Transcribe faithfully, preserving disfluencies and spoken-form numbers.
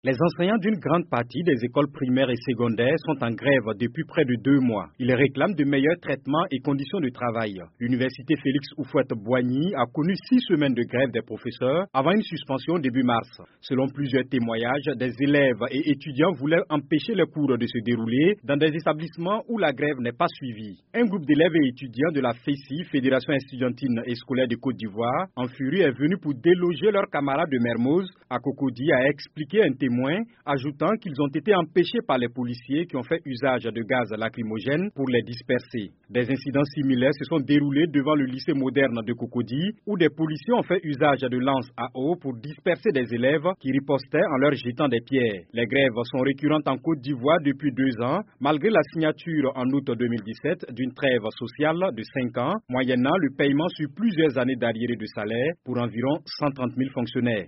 Les enseignants d'une grande partie des écoles primaires et secondaires sont en grève depuis près de deux mois. Ils réclament de meilleurs traitements et conditions de travail. L'université Félix Houphouët-Boigny a connu six semaines de grève des professeurs avant une suspension début mars. Selon plusieurs témoignages, des élèves et étudiants voulaient empêcher les cours de se dérouler dans des établissements où la grève n'est pas suivie. Un groupe d'élèves et étudiants de la F E S I, Fédération estudiantine et scolaire de Côte d'Ivoire, en furie est venu pour déloger leurs camarades de Mermoz à Cocody, a expliqué un témoin, ajoutant qu'ils ont été empêchés par les policiers qui ont fait usage de gaz lacrymogène pour les disperser. Des incidents similaires se sont déroulés devant le lycée moderne de Cocody, où des policiers ont fait usage de lances à eau pour disperser des élèves qui ripostaient en leur jetant des pierres. Les grèves sont récurrentes en Côte d'Ivoire depuis deux ans, malgré la signature en août deux mille dix-sept d'une trêve sociale de cinq ans, moyennant le paiement sur plusieurs années d'arriérés de salaire pour environ cent trente mille fonctionnaires.